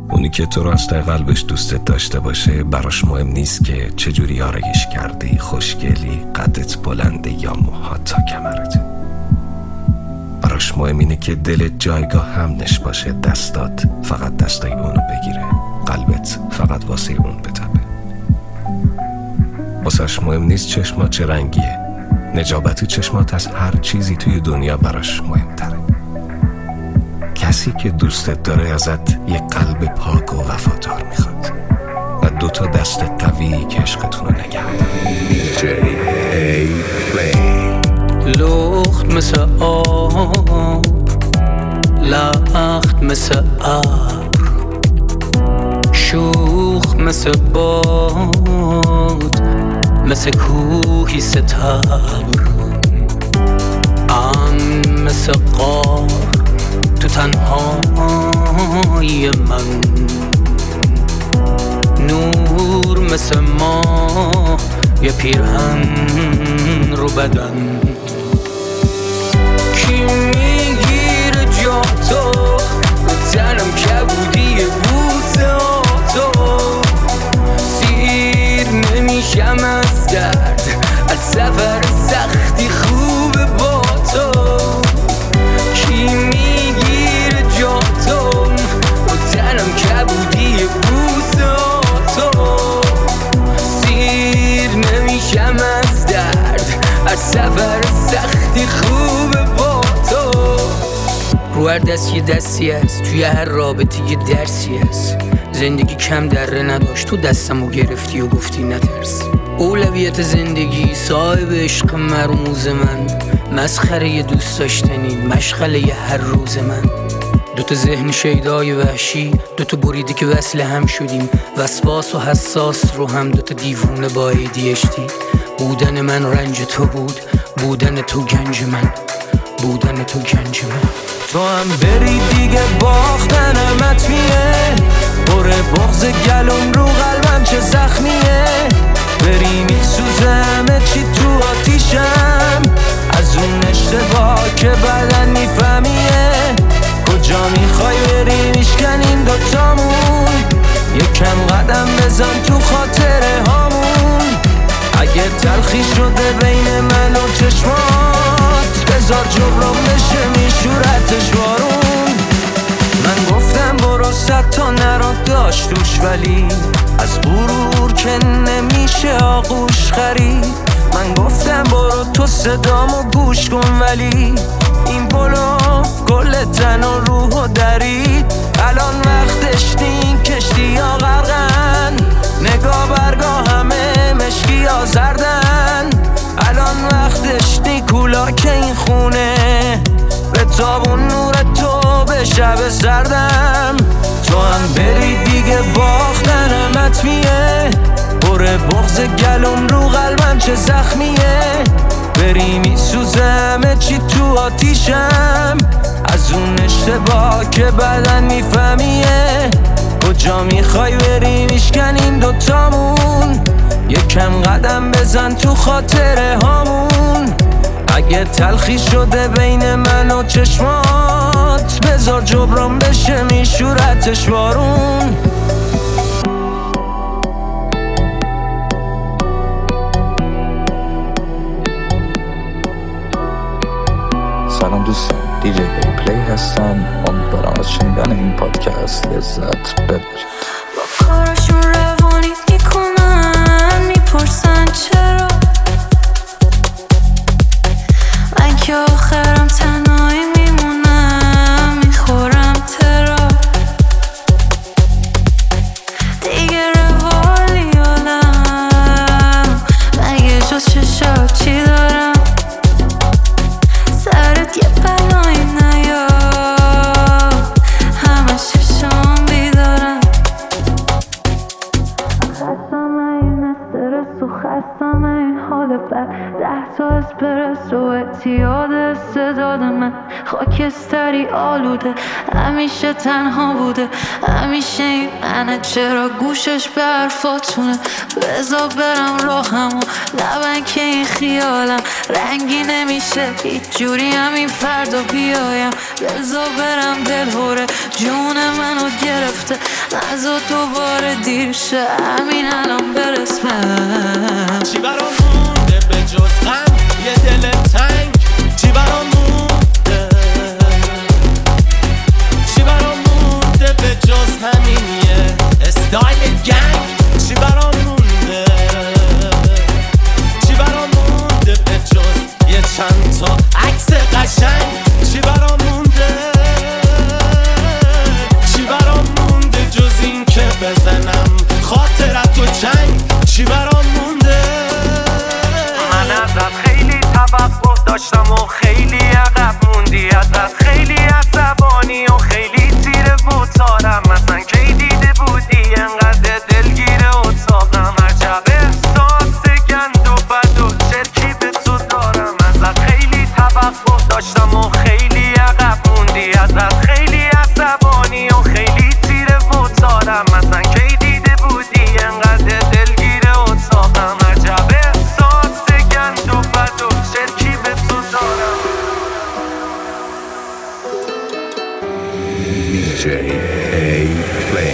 اونی که تو رو از ته قلبش دوستت داشته باشه براش مهم نیست که چجوری آرایش کردی، خوشگلی، قدت بلنده یا موهات تا کمرته. براش مهم اینه که دلت جایگاه امنش باشه، دستات فقط دستای اونو بگیره، قلبت فقط واسه اون بتپه. واسش مهم نیست چشمات چه رنگیه، نجابت چشمات از هر چیزی توی دنیا براش مهمتره. کسی که دوستت داره ازت یه قلب پاک و وفادار میخواد و 2 دست قوی که عشقتون رو نگه داره. لخت مثل آب، لخت مثل ابر، شوخ مثل باد، مثل کوهی ستبر، مثل غار تو تنهایی من، نور مثل ماه، یه پیرهن رو بدن. کی میگیره جا تو رو تنم کبودی بوسه ها تو، سیر نمیشم از درد، از سفر سختی خوبه با تو. کی میگیره جا تو رو تنم کبودی بوسه ها تو، سیر نمیشم از درد، از سفر سختی خوبه با تو. رو هر دست یه دستی هست، توی هر رابطه یه درسی هست. زندگی کم دره نداشت، تو دستمو گرفتی و گفتی نترس. اولویت زندگی صاحب عشق مرموز من، مسخره یه دوست داشتنی، مشغله یه هر روز من. 2 ذهن شیدای وحشی، 2 بریده که وصل هم شدیم، وسواس و حساس رو هم 2 دیوونه با ADHD. بودن من رنج تو بود، بودن تو گنج من، بودن تو گنج من. تو هم بری دیگه باختنم حتمیه، بره بغض گلوم رو قلبم چه زخمیه. بری میسوزم چی تو آتیشم، از اون اشتباه که بعدن میفهمیه. کجا میخوای بری میشکنیم 2 یکم قدم بزن تو خاطره هامون. اگه تلخی شده بین من و چشمات، بذار جبران بشه میشورتش بارون. من گفتم برو 100 تا نرا داشت توش، ولی از غرور که نمیشه آغوش خرید. من گفتم برو تو صدامو گوش کن، ولی این بلو کل تن و روح و درید. الان وقتش این کشتی ها غرقن، نگاه برگاه همه مشکی ها زردن. الان وقتش نیکولا که این خونه به تابون نور تو به شب سردم. تو هم بری دیگه باختنم حتمیه، بره بغض گلوم رو قلبم چه زخمیه. بری میسوزم چی تو آتیشم، از اون اشتباه که بعدن میفهمیه. کجا میخوای بری میشکنیم 2 یکم قدم بزن تو خاطره هامون. اگه تلخی شده بین من و چشمات، بذار جبران بشه میشورتش بارون. سلام دوستان، دیجی پلی هستم. امیدوارم از شنیدن این پادکست لذت ببرید. با کارشون روانی میکنن، میپرسن چرا من که آخرم تنهایی میمونم، میخورم ترا دیگه روالی عالم، مگه جز چشات چی دارم؟ سرت یه بلایی نیاد، همه چشام بیدارم. خستم این استرس و خستم این حال بد، 10 تا اسپرس و اعتیاد استعداد من. خاکستری آلوده، همیشه تنها بوده، همیشه این منه. چرا گوشش به حرفاتونه؟ بذار برم راهم و نبن که این خیالم رنگی نمیشه هیچ جوری همین فردا بیایم. بذار برم دلهوره جون منو گرفت رفته نزا دوباره دیر شه همین الان برسمه. چی برام مونده به جز غم یه دل تنگ؟ چی برام مونده؟ چی برام مونده به جز همین یه استایل گنگ؟ چی برام مونده؟ چی برام مونده به جز یه چند تا عکس قشنگ؟ چی برام مونده؟ چی برام مونده جز این که بزنم خاطرتو چنگ؟ چی برام مونده؟ من ازت خیلی توقع داشتم و خیلی عقب موندی، ازت خیلی عصبانی و خیلی تیره بود تارم. مثلا کی دیده بودی انقدر دلگیره اتاقم؟ عجب احساس گند و بد و چرکی به تو دارم. ازت خیلی توقع داشتم و خیلی عقب موندی، ازت خیلی عصبانی و خیلی تیره بود تارم. مثلا کی دیده بودی انقدر دلگیره اتاقم؟ عجب احساس گند و بد و چرکی به تو دارم. DJ Play.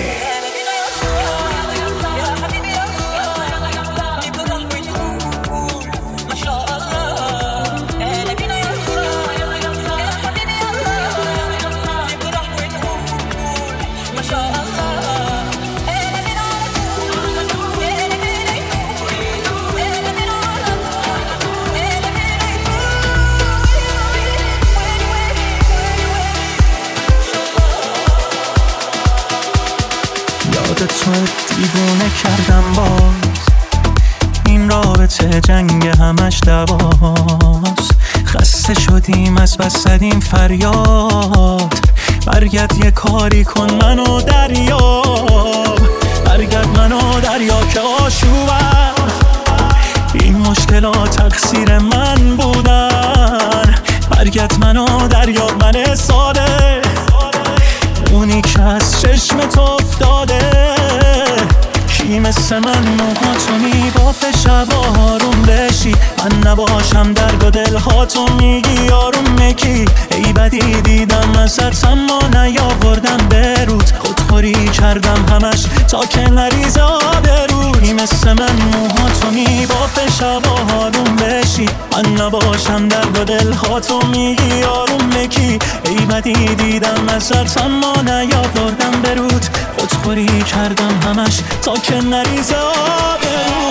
تو دیوونه کردم باز، این رابطه جنگ همش دواز. خسته شدیم از بس زدیم فریاد، برگرد یه کاری کن منو دریاب، برگرد منو دریا که آشوبم. این مشکلات تقصیر من بودن، برگرد منو دریاب من ساده، اونی که از چشم تو افتاده. کی مثل من موهاتو میبافه شب آروم بشی، من نباشم درد و دلهاتو میگی آروم مکی. ای بدی دیدم ازت اما نیاوردم برود، خودخوری کردم همش تا که نریزه آبرو. کی مثل من موهاتو میبافه شب آروم بشی، من نباشم درد و دلهاتو میگی آروم مکی. ای بدی دیدم ازت اما نیاوردم برود، خودخوری کردم همش تا که نریزه آبرو.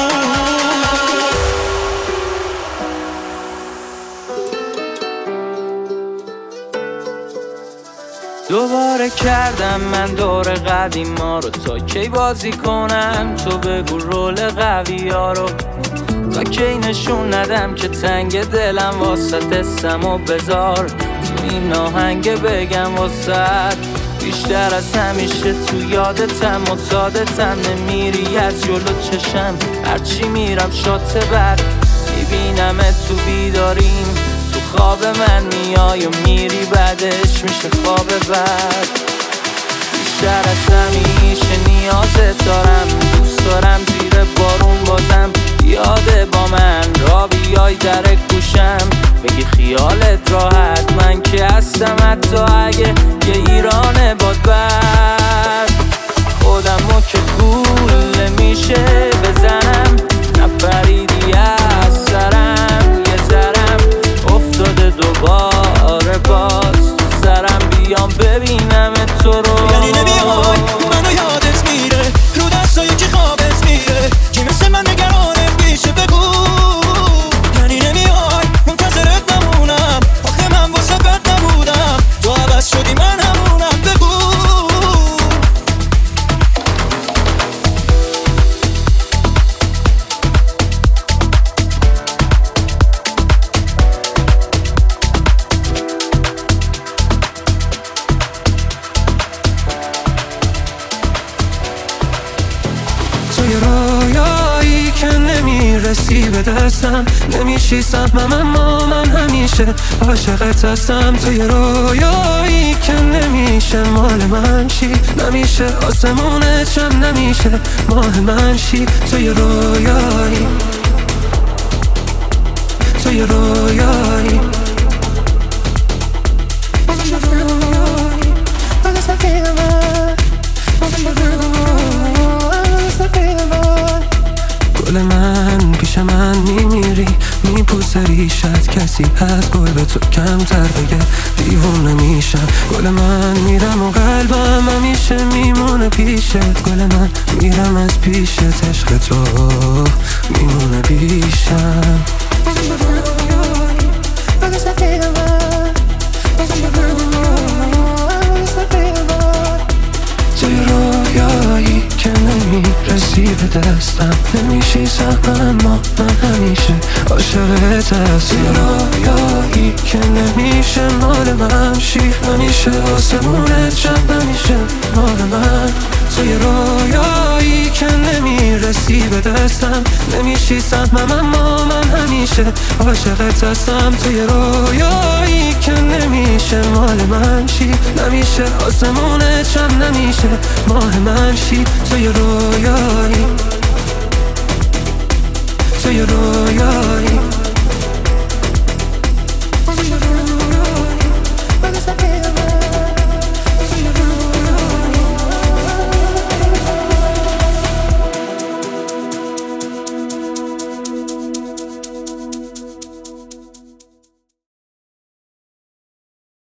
دوباره کردم من دور قدیما رو، تا کی بازی کنم تو بگو رول قوی ها رو، تا کی نشون ندم که تنگ دلم واسط اسم و بذار تو این آهنگ بگم واسط. بیشتر از همیشه تو یادتم متعادتم، نمیری از جلو چشم هرچی میرم شات بد. میبینمت تو بیداریم، تو خواب من میای و میری بعدش میشه خواب بد. بیشتر از همیشه نیازت دارم، دوست دارم زیر بارون بازم یاده با من را بیای در گوشم، بگی خیالت راحت من که هستم حتی اگه یه ایران باد بر. خودمو که گول میشه بزنم، نپریدی از سرم یه ذرم افتاده دوباره باز تو سرم. بیام ببینم تو رو، یعنی نمیای منو یادت میره، رو دستای که خوابت میره، کی مثل من نگرانت میشه بگو. یعنی نمیای منتظرت نمونم، آخه من واسه بد نبودم، تو عوض شدی من همونم بگو. توی رویایی که نمیرسی به دستم، نمیشی سهمم اما من همیشه عاشقت هستم. توی رویایی که نمیشه مال من شی، نمیشه آسمونت شم، نمیشه ماه من شی. توی رویایی، توی رویایی گل من پیش من میمیری میپوسه ریشت، کسی هست گل به تو کمتر بگه دیوونه میشم. گل من میرم و قلبم همیشه میمونه پیشت، گل من میرم از پیشت، عشق تو میمونه پیشم. توی رویایی که نمیرسی به دستم، نمیشی سهم اما من همیشه عاشقت هستم. توی رویایی که نمیشه مال من شی، همیشه آسمونت شم، همیشه مال من. توی رویایی که نمیرسی به دستم، نمیشی سهمم اما من همیشه عاشقت هستم. توی رویایی که نمیشه مال من شی، نمیشه آسمونت شم، نمیشه ماه من شی. توی رویایی، توی رویایی،